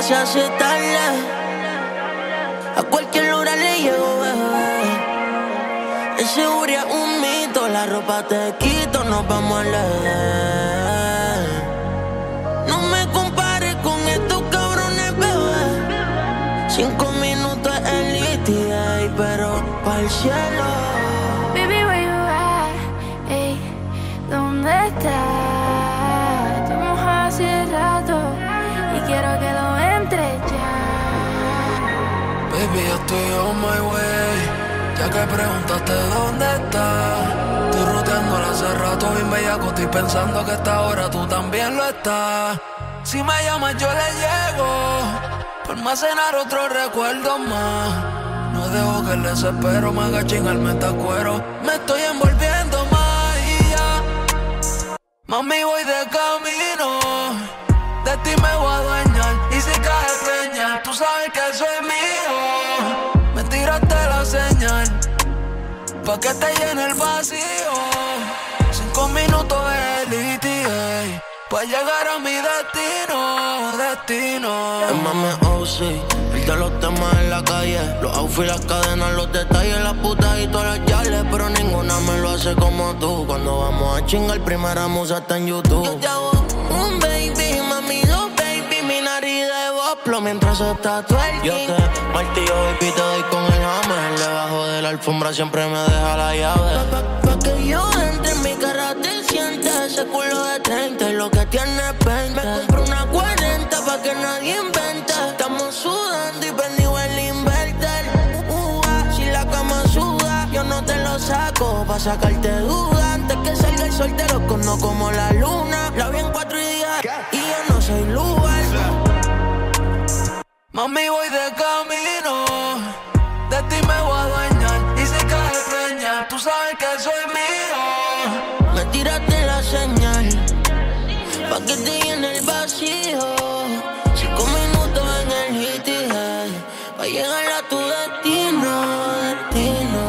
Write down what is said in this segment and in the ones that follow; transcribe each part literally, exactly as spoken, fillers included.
se hace tarde. A cualquier hora le llego, bebé. El seguridad es un mito, la ropa te quito, nos vamos a leer. No me compares con estos cabrones, bebé. Cinco minutos en L T A, pero pa'l cielo. Baby, where you at? Ey, ¿dónde estás? Estamos hace rato y quiero que lo entre ya. Baby, yo estoy on my way. Ya que preguntaste dónde estás, estoy roteándola hace rato bien bellaco. Estoy pensando que a esta hora tú también lo estás. Si me llamas yo le llego, por almacenar otro recuerdo más. No dejo que el desespero me haga chingarme esta cuero. Me estoy envolviendo más y ya. Mami, voy de camino, de ti me voy a adueñar. Y si caes preña, tú sabes que soy mío. Me tiraste la señal pa' que te llene el vacío. Cinco minutos de L T A pa' llegar a mi destino, destino. Es mame O C, el de los temas en la calle. Los outfits, las cadenas, los detalles, las putas y todas las yales. Pero ninguna me lo hace como tú. Cuando vamos a chingar, primera musa está en YouTube. Yo te hago un baby, mami, dos baby. Mi nariz de boplo mientras está twerking. Yo te martillo, baby, te doy con el hammer. Debajo de la alfombra siempre me deja la llave. Pa, pa, pa que yo entre en mi cara te sientes. Ese culo de treinta y lo que tiene es veinte. Me compro una cuarenta pa' que nadie invente. Estamos sudando y prendido el inverter. uh, uh, uh, Si la cama suda, yo no te lo saco pa' sacarte duda. Antes que salga el sol te lo conozco como la luna. La vi en cuatro días y yo no soy lugar. Mami, voy de camino, de ti me voy a adueñar. Y si caes preña, tú sabes que soy mío. Me tiraste la señal pa' que te llene el vacío. Cinco minutos en el L T A pa' llegar a tu destino, destino.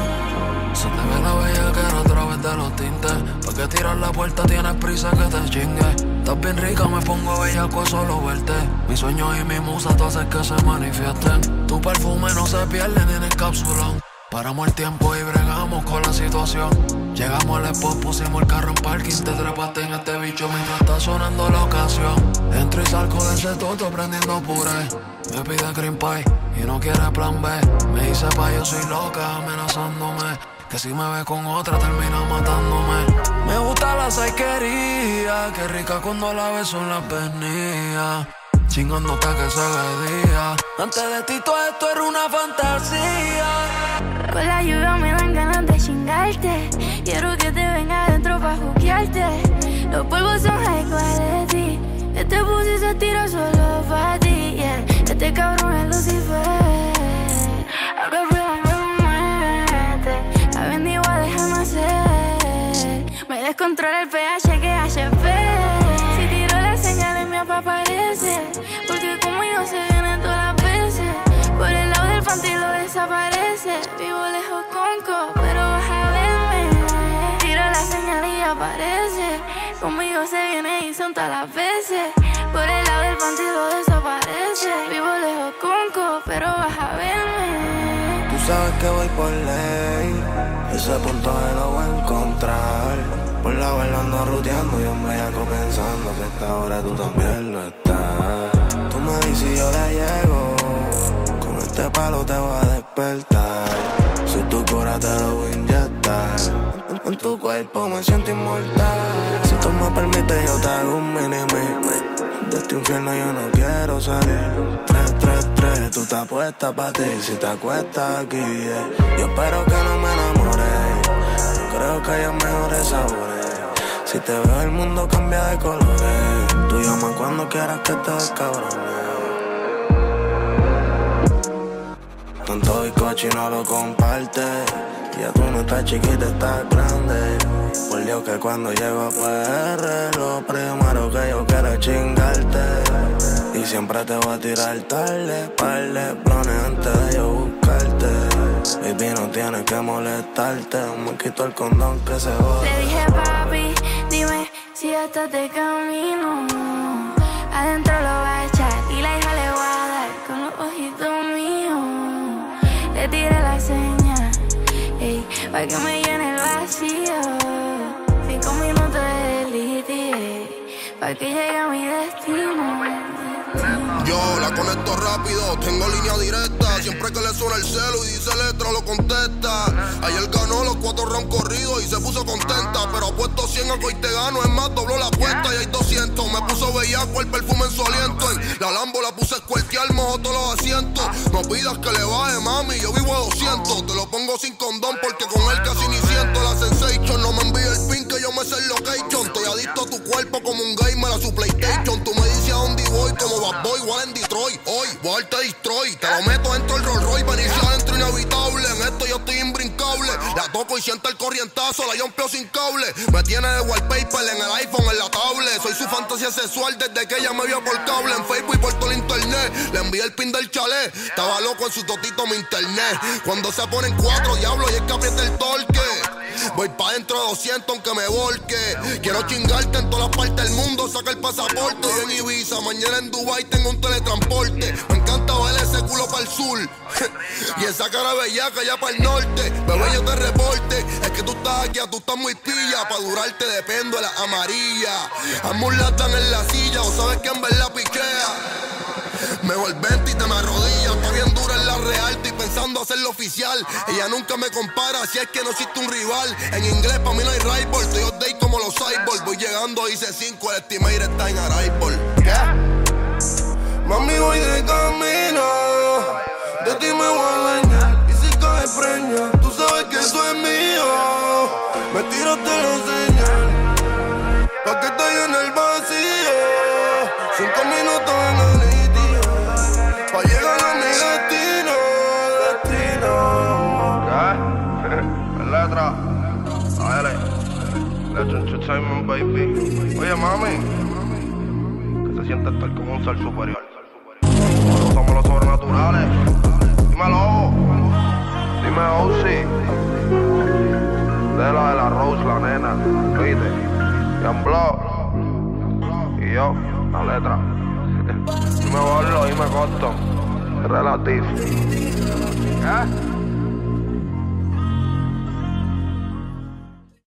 Se te ve la bellaquera a través de los tintes. Pa' que tirar la puerta tienes prisa que te chingue. Estás bien rica, me pongo bellaco a solo verte. Mis sueños y mi musa tú haces que se manifiesten. Tu perfume no se pierde ni en el cápsulón. Paramos el tiempo y bregamos con la situación. Llegamos al spot, pusimos el carro en parking. Te trepaste en este bicho mientras está sonando la ocasión. Entro y salgo de ese toto prendiendo puré. Me pide cream pie y no quiere plan B. Me dice pa' yo soy loca amenazándome, que si me ve con otra termina matándome. Me gusta la saiquería, qué rica cuando la beso en las pernillas. Chingando hasta que se ve día. Antes de ti todo esto era una fantasía. Con la lluvia me dan ganas de chingarte. Quiero que te venga adentro pa' juguearte. Los polvos son high quality. Este pussy se tira solo pa' ti, yeah. Este cabrón es Lucifer. Ahora pruébame un muerte. La bendiga, déjame hacer. Me descontrola el P H que H P. Si tiro las señales me aparece. Porque conmigo se vienen todas las veces. Por el lado del panty lo desaparece. Vivo lejos conco, pero vas a verme. Tiro la señal y aparece. Conmigo se viene y son todas las veces. Por el lado del panty lo desaparece. Vivo lejos conco, pero vas a verme. Tú sabes que voy por ley. Ese puntaje lo voy a encontrar. Por la vela ando ruteando y un bellaco pensando que a esta hora tú también lo estás. Tú me dices y yo le llego. Con este palo te voy a despertar. Si tu cora te lo voy a inyectar. En, en tu cuerpo me siento inmortal. Si tú me permites yo te hago un mini-me. De este infierno yo no quiero salir. Tres, tres, tres, tú estás puesta pa' ti. Si te acuestas aquí, yeah. Yo espero que no me enamore. Yo creo que hay mejores sabores. Si te veo el mundo cambia de colores. Tú llamas cuando quieras que te descabrone. Tanto bizcocho y no lo compartes. Ya tú no estás chiquita, estás grande. Por Dios que cuando llego a P R, lo primero que yo quiero es chingarte. Y siempre te voy a tirar tarde, par de planes antes de yo buscarte. Baby, no tienes que molestarte, me quito el condón que se joda. Le dije papi, dime si ya estás de camino. Adentro lo va a echar y la hija le pa' que llegue a mi destino. Yo la conecto rápido, tengo línea directa. Siempre que le suena el celu y dice letra lo contesta. Ayer ganó los cuatro rounds corridos y se puso contenta. Pero apuesto cien a que hoy te gano, es más, dobló la apuesta y hay doscientos. Me puso bellaco el perfume en su aliento. En la Lambo la puse a escuertear, mojo todos los asientos. No pidas que le baje, mami, yo vivo a doscientos. Te lo pongo sin condón porque con él casi ni siento la sensation. No me envíe el pin que yo me sé el location. Estoy adicto a tu cuerpo como un gamer a su PlayStation. Tú me dices a dónde voy como Bad Boy, igual en Detroit. Hoy, voy a darte destroy. Te lo meto dentro del Rolls Royce, venirse adentro inevitable. En esto yo estoy imbrincable. La toco y siento el corrientazo, la yompeo sin cable. Me tiene de wallpaper en el iPhone, en la tablet. Soy su fantasía sexual desde que ella me vio por cable. En Facebook y por todo el internet. Le envié el pin del chalet. Estaba loco en su totito mi internet. Cuando se ponen cuatro diablos y es que aprieta el torque. Voy pa' dentro de doscientos aunque me volque. Quiero chingarte en todas las partes del mundo. Saca el pasaporte. Yo en Ibiza, mañana en Dubai tengo un teletransporte. Me encanta ver ese culo para el sur y esa cara bellaca allá para el norte. Bebé, yo te reporte. Es que tú estás aquí, tú estás muy pilla. Pa' durarte dependo de la amarilla. Hazme un latán en la silla o sabes que en verdad pichea. Mejor vente y te me arrodillas. Está bien dura en la real, estoy pensando hacerlo oficial. Ella nunca me compara, si es que no existe un rival. En inglés pa' mí no hay rival, estoy all day como los cyborgs. Voy llegando, hice cinco, el estimate está en arrival. ¿Qué? Mami, voy de camino, de ti me voy a dañar. Y si cae preña, tú sabes que eso es mío. Me tiro, te lo señal, pa' que estoy en el vacío. Cinco minutos en el litio, pa' llegar a mi destino, destino. ¿Qué? ¿En letra? A L. Let's Entertainment, baby. Oye, mami, que se siente estar como un ser superior. Nosotros somos los sobrenaturales. Dímelo. Dime, Ozzy. De la de la Rose, la nena. ¿Viste? Young Blood. Y yo, la letra. Dime Borlo, dime Coston. Relative. ¿Qué?